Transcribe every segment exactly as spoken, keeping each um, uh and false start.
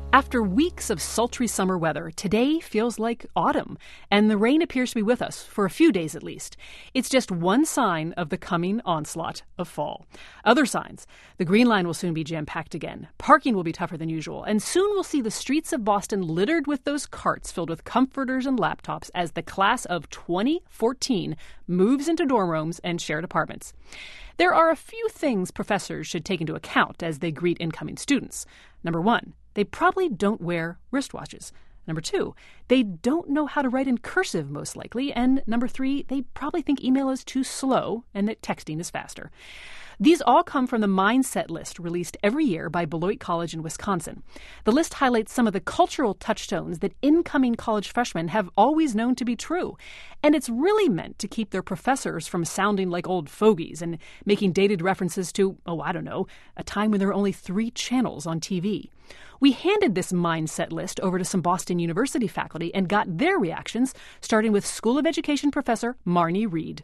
After weeks of sultry summer weather, today feels like autumn, and the rain appears to be with us for a few days at least. It's just one sign of the coming onslaught of fall. Other signs: the Green Line will soon be jam-packed again, parking will be tougher than usual, and soon we'll see the streets of Boston littered with those carts filled with comforters and laptops as the class of twenty fourteen moves into dorm rooms and shared apartments. There are a few things professors should take into account as they greet incoming students. Number one, they probably don't wear wristwatches. Number two, they don't know how to write in cursive, most likely. And number three, they probably think email is too slow and that texting is faster. These all come from the Mindset List released every year by Beloit College in Wisconsin. The list highlights some of the cultural touchstones that incoming college freshmen have always known to be true. And it's really meant to keep their professors from sounding like old fogies and making dated references to, oh, I don't know, a time when there were only three channels on T V. We handed this Mindset List over to some Boston University faculty and got their reactions, starting with School of Education professor Marnie Reed.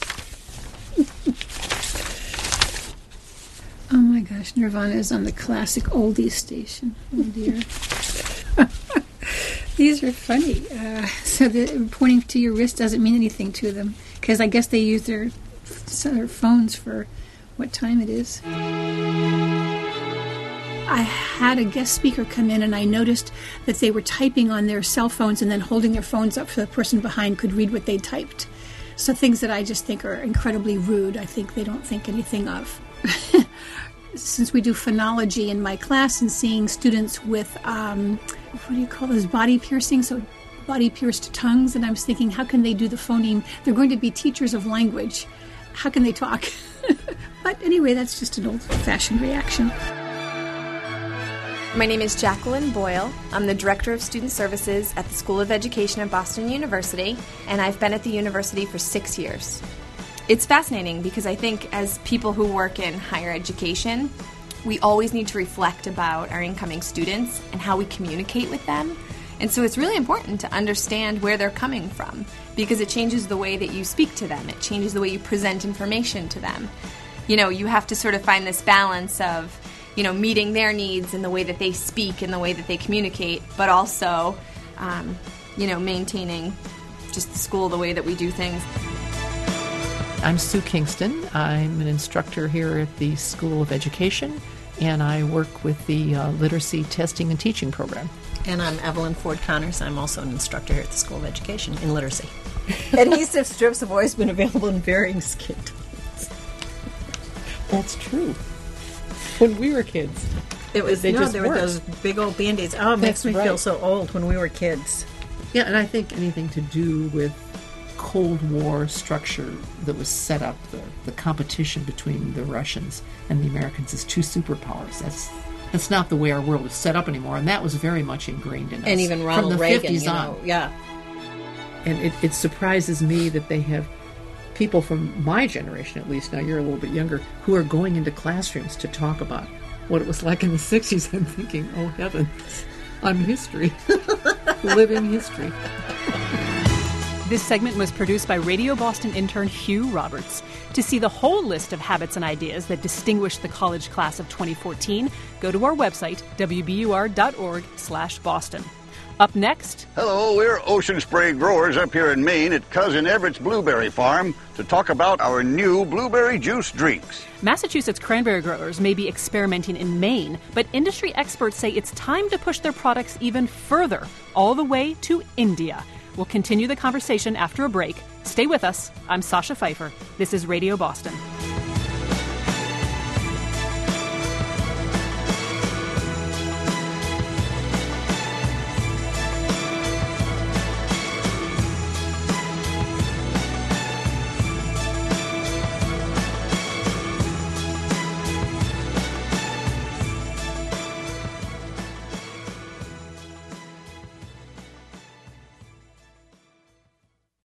Oh my gosh, Nirvana is on the classic oldies station. Oh dear. These are funny. Uh, so the pointing to your wrist doesn't mean anything to them, because I guess they use their, their phones for what time it is. I had a guest speaker come in and I noticed that they were typing on their cell phones and then holding their phones up so the person behind could read what they typed. So things that I just think are incredibly rude, I think they don't think anything of. Since we do phonology in my class and seeing students with, um, what do you call those, body piercings, so body pierced tongues, and I was thinking, how can they do the phoneme? They're going to be teachers of language. How can they talk? But anyway, that's just an old-fashioned reaction. My name is Jacqueline Boyle. I'm the Director of Student Services at the School of Education at Boston University, and I've been at the university for six years. It's fascinating because I think as people who work in higher education, we always need to reflect about our incoming students and how we communicate with them. And so it's really important to understand where they're coming from because it changes the way that you speak to them. It changes the way you present information to them. You know, you have to sort of find this balance of, you know, meeting their needs in the way that they speak and the way that they communicate, but also, um, you know, maintaining just the school, the way that we do things. I'm Sue Kingston. I'm an instructor here at the School of Education, and I work with the uh, Literacy Testing and Teaching Program. And I'm Evelyn Ford Connors. I'm also an instructor here at the School of Education in Literacy. Adhesive strips have always been available in varying skin tones. That's true. When we were kids, it was they no, just there worked. were those big old Band-Aids. Oh, it makes That's me right. feel so old when we were kids. Yeah, and I think anything to do with Cold War structure that was set up, the, the competition between the Russians and the Americans as two superpowers. That's that's not the way our world is set up anymore, and that was very much ingrained in us. And even Ronald from the Reagan, fifties you on. know, yeah. And it, it surprises me that they have people from my generation, at least, now you're a little bit younger, who are going into classrooms to talk about what it was like in the sixties. I'm thinking, oh heavens, I'm history. Living history. This segment was produced by Radio Boston intern Hugh Roberts. To see the whole list of habits and ideas that distinguish the college class of twenty fourteen, go to our website, w b u r dot org slash Boston. Up next... Hello, we're Ocean Spray growers up here in Maine at Cousin Everett's Blueberry Farm to talk about our new blueberry juice drinks. Massachusetts cranberry growers may be experimenting in Maine, but industry experts say it's time to push their products even further, all the way to India. We'll continue the conversation after a break. Stay with us. I'm Sasha Pfeiffer. This is Radio Boston.